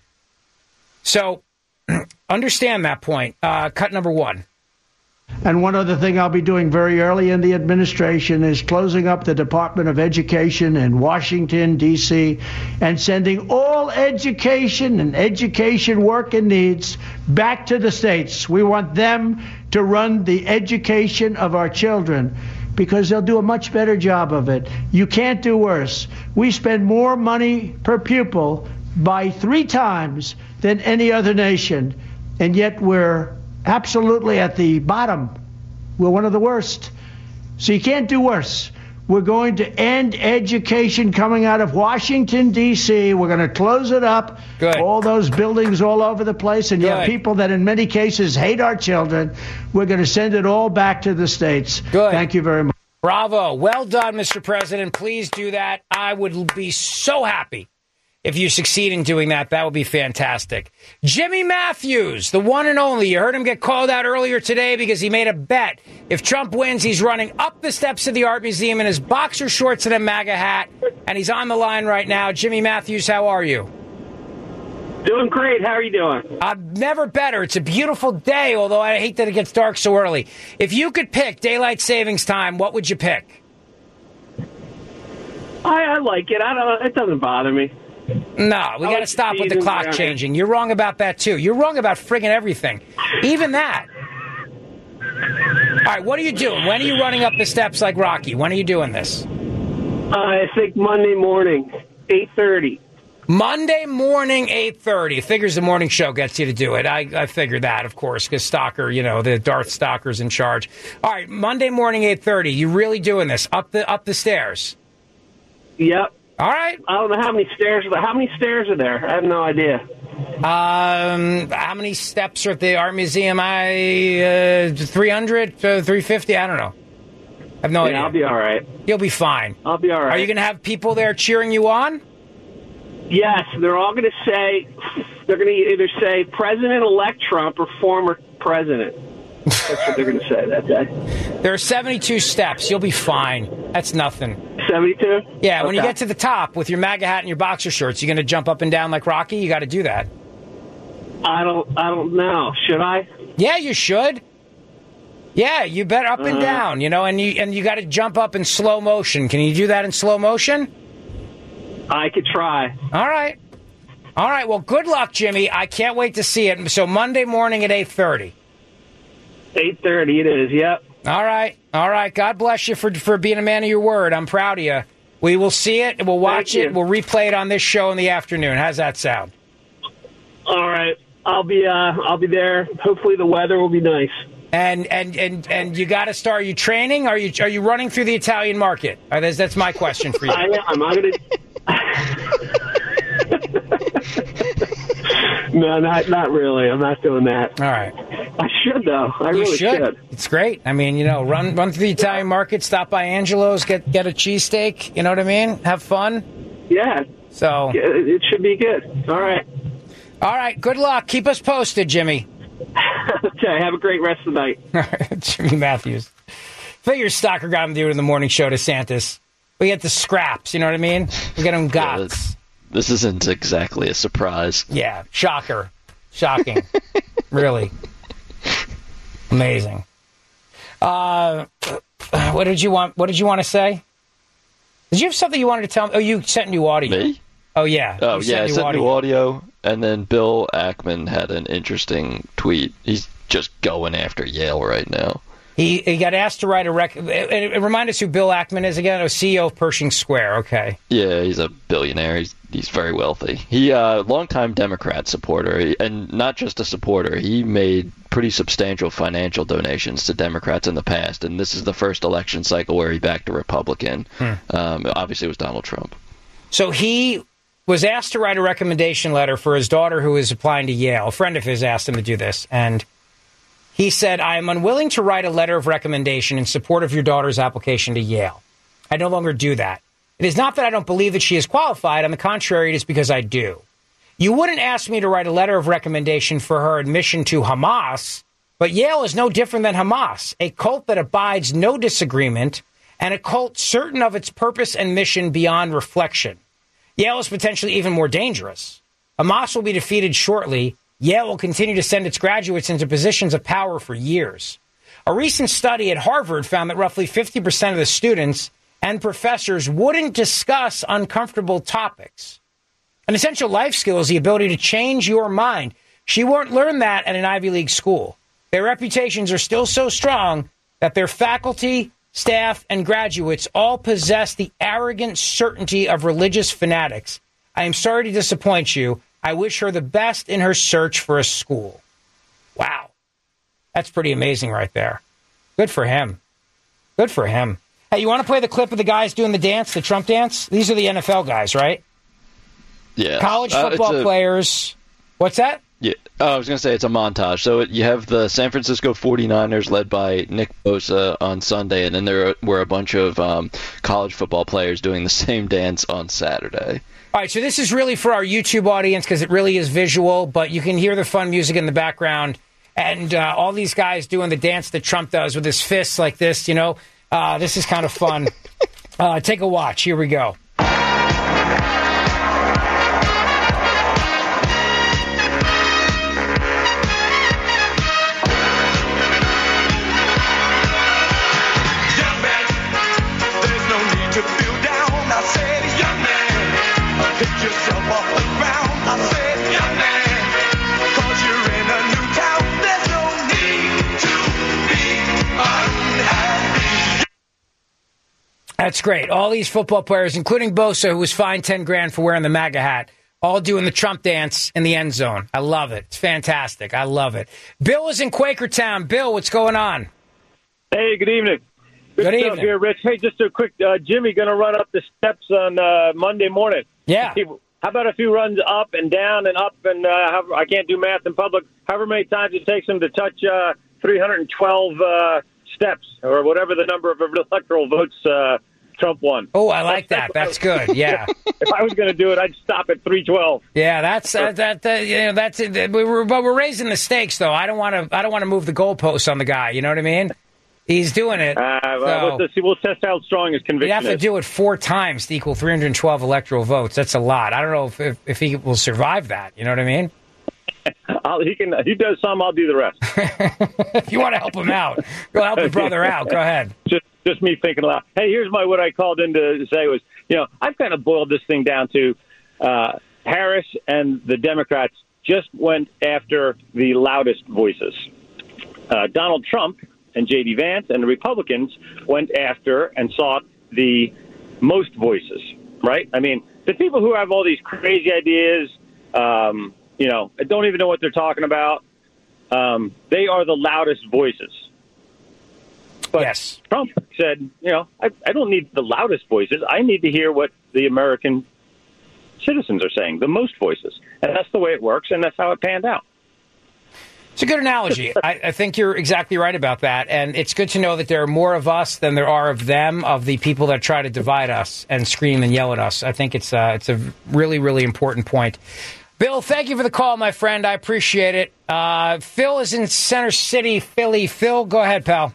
So understand that point. Uh, cut number one. And one other thing I'll be doing very early in the administration is closing up the Department of Education in Washington, D C, and sending all education and education work and needs back to the states. We want them to run the education of our children because they'll do a much better job of it. You can't do worse. We spend more money per pupil by three times than any other nation, and yet we're absolutely at the bottom. We're one of the worst. So you can't do worse. We're going to end education coming out of Washington, D C. We're going to close it up. Good. All those buildings all over the place. And you Good. have people that in many cases hate our children. We're going to send it all back to the states. Good. Thank you very much. Bravo. Well done, Mister President. Please do that. I would be so happy if you succeed in doing that. That would be fantastic. Jimmy Matthews, the one and only. You heard him get called out earlier today because he made a bet. If Trump wins, he's running up the steps of the Art Museum in his boxer shorts and a MAGA hat. And he's on the line right now. Jimmy Matthews, how are you? Doing great. How are you doing? I'm never better. It's a beautiful day, although I hate that it gets dark so early. If you could pick daylight savings time, what would you pick? I, I like it. I don't. It doesn't bother me. No, we got to stop with the clock changing. You're wrong about that, too. You're wrong about friggin' everything. Even that. All right, what are you doing? When are you running up the steps like Rocky? When are you doing this? Uh, I think Monday morning, eight thirty. Monday morning, eight thirty. Figures the morning show gets you to do it. I, I figured that, of course, because Stalker, you know, the Darth Stalker's in charge. All right, Monday morning, eight thirty. You really doing this? Up the up the stairs? Yep. All right. I don't know how many stairs are there. How many stairs are there? I have no idea. Um, how many steps are at the Art Museum? I uh, three hundred, uh, three fifty. I don't know. I have no yeah, idea. I'll be all right. You'll be fine. I'll be all right. Are you going to have people there cheering you on? Yes, they're all going to say, they're going to either say President-elect Trump or former president. That's what they're going to say that day. There are seventy-two steps. You'll be fine. That's nothing. seventy-two? Yeah, when okay. you get to the top with your MAGA hat and your boxer shorts, you're going to jump up and down like Rocky? You got to do that. I don't I don't know. Should I? Yeah, you should. Yeah, you bet up and Uh, down, you know, and you and you got to jump up in slow motion. Can you do that in slow motion? I could try. All right. All right, well, good luck, Jimmy. I can't wait to see it. So Monday morning at eight thirty. eight thirty it is, yep. All right. All right. God bless you for for being a man of your word. I'm proud of you. We will see it. We'll watch Thank it. you. We'll replay it on this show in the afternoon. How's that sound? All right. I'll be uh I'll be there. Hopefully the weather will be nice. And and and and you got to start. Are you training? Are you are you running through the Italian market? Uh, that's, that's my question for you. I am. I'm gonna. No, not not really. I'm not doing that. All right. I should though. I You really should. should. It's great. I mean, you know, run run through the Italian market, stop by Angelo's, get get a cheesesteak. You know what I mean? Have fun. Yeah, So it should be good. All right. All right. Good luck. Keep us posted, Jimmy. Okay. Have a great rest of the night. All right, Jimmy Matthews. Figure Stocker got him doing the morning show to Santis. We get the scraps. You know what I mean? We get him gots. Yeah, this isn't exactly a surprise. Yeah. Shocker. Shocking. Really. Amazing. Uh, what did you want? What did you want to say? Did you have something you wanted to tell me? Oh, you sent new audio. Me? Oh, yeah. Oh, you yeah, I new sent audio. new audio, and then Bill Ackman had an interesting tweet. He's just going after Yale right now. He he got asked to write a rec. And it, it, remind us who Bill Ackman is again. Oh, C E O of Pershing Square. Okay. Yeah, he's a billionaire. He's he's very wealthy. He uh, longtime Democrat supporter, he, and not just a supporter. He made pretty substantial financial donations to Democrats in the past, and this is the first election cycle where he backed a Republican. Hmm. Um, obviously, it was Donald Trump. So he was asked to write a recommendation letter for his daughter who is applying to Yale. A friend of his asked him to do this, and he said, I am unwilling to write a letter of recommendation in support of your daughter's application to Yale. I no longer do that. It is not that I don't believe that she is qualified. On the contrary, it is because I do. You wouldn't ask me to write a letter of recommendation for her admission to Hamas, but Yale is no different than Hamas, a cult that abides no disagreement and a cult certain of its purpose and mission beyond reflection. Yale is potentially even more dangerous. Hamas will be defeated shortly. Yale will continue to send its graduates into positions of power for years. A recent study at Harvard found that roughly fifty percent of the students and professors wouldn't discuss uncomfortable topics. An essential life skill is the ability to change your mind. She won't learn that at an Ivy League school. Their reputations are still so strong that their faculty, staff, and graduates all possess the arrogant certainty of religious fanatics. I am sorry to disappoint you. I wish her the best in her search for a school. Wow. That's pretty amazing right there. Good for him. Good for him. Hey, you want to play the clip of the guys doing the dance, the Trump dance? These are the N F L guys, right? Yeah. College football uh, a, players. What's that? Yeah. Oh, I was going to say it's a montage. So it, you have the San Francisco forty-niners led by Nick Bosa on Sunday, and then there were a bunch of um, college football players doing the same dance on Saturday. All right, so this is really for our YouTube audience because it really is visual, but you can hear the fun music in the background. And uh, all these guys doing the dance that Trump does with his fists like this, you know. Uh, this is kind of fun. uh, take a watch. Here we go. That's great. All these football players, including Bosa, who was fined ten grand for wearing the MAGA hat, all doing the Trump dance in the end zone. I love it. It's fantastic. I love it. Bill is in Quakertown. Bill, what's going on? Hey, good evening. Good, good evening. Here, Rich. Hey, just a quick, uh, Jimmy going to run up the steps on uh, Monday morning. Yeah. How about a few runs up and down and up and uh, however, I can't do math in public. However many times it takes him to touch uh, three hundred twelve uh, steps or whatever the number of electoral votes uh, Trump won. Oh, I like that. That's good. Yeah. If I was going to do it, I'd stop at three twelve. Yeah, that's uh, that. Uh, you know, that's it. We were, but we're raising the stakes, though. I don't want to. I don't want to move the goalposts on the guy. You know what I mean? He's doing it. Uh, well, so. we'll, we'll test how strong his conviction is. You have to do it four times to equal three hundred twelve electoral votes. That's a lot. I don't know if if, if he will survive that. You know what I mean? I'll, he can. He does some. I'll do the rest. If you want to help him out, go help your brother out. Go ahead. Just, just me thinking aloud. Hey, here's my what I called in to say was, you know, I've kind of boiled this thing down to uh, Harris and the Democrats just went after the loudest voices. Uh, Donald Trump and J D Vance and the Republicans went after and sought the most voices, right? I mean, the people who have all these crazy ideas, um, you know, don't even know what they're talking about, um, they are the loudest voices. But yes. Trump said, you know, I, I don't need the loudest voices. I need to hear what the American citizens are saying, the most voices. And that's the way it works, and that's how it panned out. It's a good analogy. I, I think you're exactly right about that. And it's good to know that there are more of us than there are of them, of the people that try to divide us and scream and yell at us. I think it's, uh, it's a really, really important point. Bill, thank you for the call, my friend. I appreciate it. Uh, Phil is in Center City, Philly. Phil, go ahead, pal.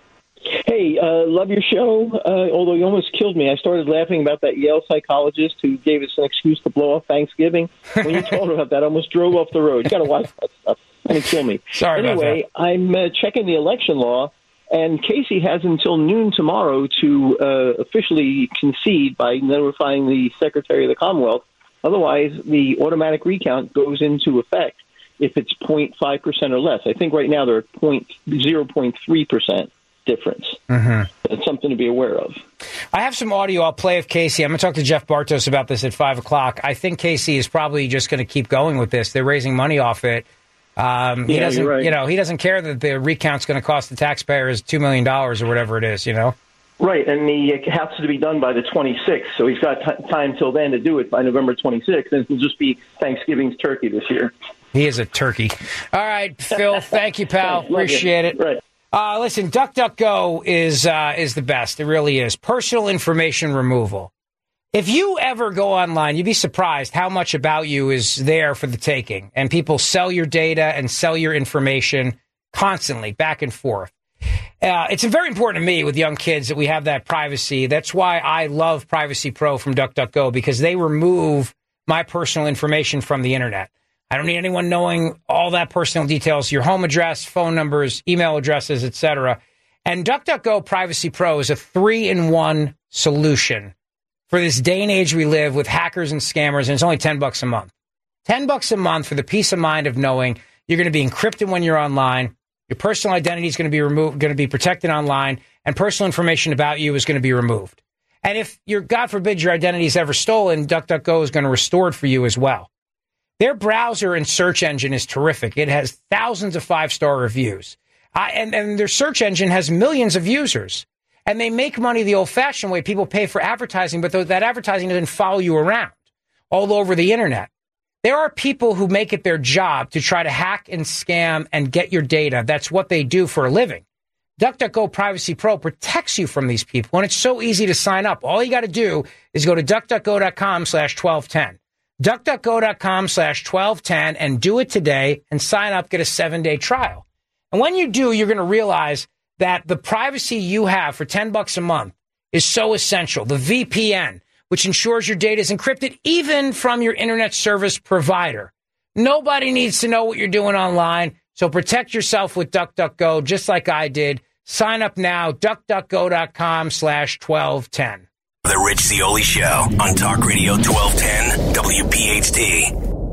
Hey, uh, love your show, uh, although you almost killed me. I started laughing about that Yale psychologist who gave us an excuse to blow off Thanksgiving. When you told about that, I almost drove off the road. You got to watch that stuff. It's going to kill me. Sorry anyway, about that. I'm uh, checking the election law, and Casey has until noon tomorrow to uh, officially concede by notifying the Secretary of the Commonwealth. Otherwise, the automatic recount goes into effect if it's zero point five percent or less. I think right now they're at zero point three percent. difference. Mm-hmm. That's something to be aware of. I have some audio I'll play of Casey. I'm going to talk to Jeff Bartos about this at five o'clock. I think Casey is probably just going to keep going with this. They're raising money off it. Um, he Yeah, doesn't, you're right. you know, he doesn't care that the recount's going to cost the taxpayers two million dollars or whatever it is, you know? Right, and he it has to be done by the twenty-sixth, so he's got t- time till then to do it by November twenty-sixth, and it'll just be Thanksgiving's turkey this year. He is a turkey. All right, Phil, thank you, pal. Thanks, love you. Appreciate it. Right. Uh, listen, DuckDuckGo is uh, is the best. It really is. Personal information removal. If you ever go online, you'd be surprised how much about you is there for the taking. And people sell your data and sell your information constantly, back and forth. Uh, it's very important to me with young kids that we have that privacy. That's why I love Privacy Pro from DuckDuckGo, because they remove my personal information from the internet. I don't need anyone knowing all that personal details, your home address, phone numbers, email addresses, et cetera. And DuckDuckGo Privacy Pro is a three-in-one solution for this day and age we live with hackers and scammers, and it's only ten bucks a month. ten bucks a month for the peace of mind of knowing you're going to be encrypted when you're online, your personal identity is going to be removed, going to be protected online, and personal information about you is going to be removed. And if your, God forbid, your identity is ever stolen, DuckDuckGo is going to restore it for you as well. Their browser and search engine is terrific. It has thousands of five-star reviews. Uh, and, and their search engine has millions of users. And they make money the old-fashioned way. People pay for advertising, but th- that advertising doesn't follow you around all over the internet. There are people who make it their job to try to hack and scam and get your data. That's what they do for a living. DuckDuckGo Privacy Pro protects you from these people, and it's so easy to sign up. All you got to do is go to duckduckgo.com slash 1210. DuckDuckGo.com slash 1210 and do it today and sign up, get a seven-day trial. And when you do, you're going to realize that the privacy you have for ten bucks a month is so essential. The V P N, which ensures your data is encrypted even from your internet service provider. Nobody needs to know what you're doing online, so protect yourself with DuckDuckGo just like I did. Sign up now, duckduckgo.com slash 1210. The Rich Zeoli Show on Talk Radio twelve ten W P H T.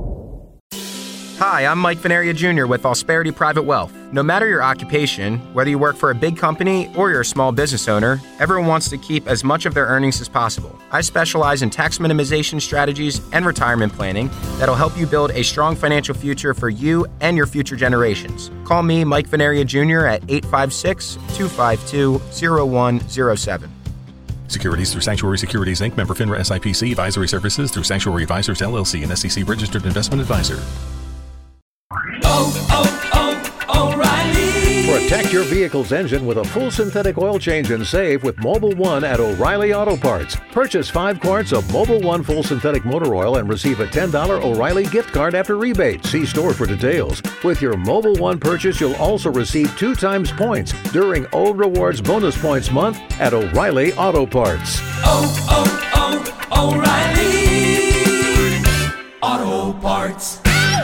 Hi, I'm Mike Veneria Junior with Allsperity Private Wealth. No matter your occupation, whether you work for a big company or you're a small business owner, everyone wants to keep as much of their earnings as possible. I specialize in tax minimization strategies and retirement planning that'll help you build a strong financial future for you and your future generations. Call me, Mike Veneria Junior at eight five six, two five two, zero one zero seven. Securities through Sanctuary Securities, Incorporated. Member FINRA S I P C. Advisory services through Sanctuary Advisors, L L C, and S E C registered investment advisor. Oh, oh, oh, O'Reilly. Protect your vehicle's engine with a full synthetic oil change and save with Mobil one at O'Reilly Auto Parts. Purchase five quarts of Mobil one full synthetic motor oil and receive a ten dollars O'Reilly gift card after rebate. See store for details. With your Mobil one purchase, you'll also receive two times points during O Rewards Bonus Points Month at O'Reilly Auto Parts. Oh, oh, oh, O'Reilly Auto Parts.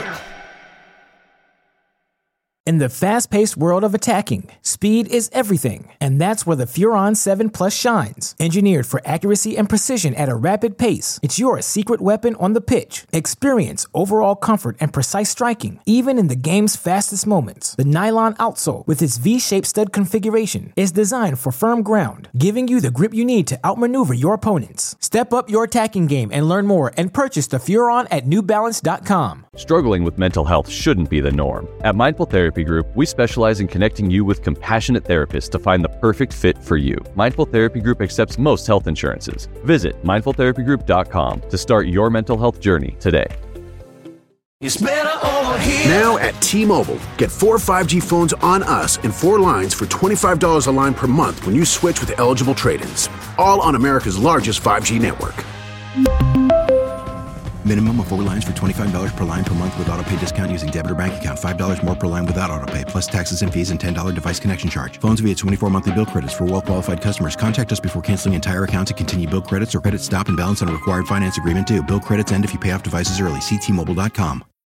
In the fast-paced world of attacking, speed is everything, and that's where the Furon seven Plus shines. Engineered for accuracy and precision at a rapid pace, it's your secret weapon on the pitch. Experience overall comfort and precise striking, even in the game's fastest moments. The nylon outsole, with its V-shaped stud configuration, is designed for firm ground, giving you the grip you need to outmaneuver your opponents. Step up your attacking game and learn more and purchase the Furon at new balance dot com. Struggling with mental health shouldn't be the norm. At Mindful Therapy Group, we specialize in connecting you with compassionate therapists to find the perfect fit for you. Mindful Therapy Group accepts most health insurances. Visit mindful therapy group dot com to start your mental health journey today. It's better over here. Now at T-Mobile, get four five G phones on us and four lines for twenty-five dollars a line per month when you switch with eligible trade-ins. All on America's largest five G network. Minimum of four lines for twenty-five dollars per line per month with auto pay discount using debit or bank account. five dollars more per line without auto pay, plus taxes and fees and ten dollars device connection charge. Phones via twenty-four monthly bill credits for well-qualified customers. Contact us before canceling entire account to continue bill credits or credit stop and balance on a required finance agreement due. Bill credits end if you pay off devices early. See T Mobile dot com.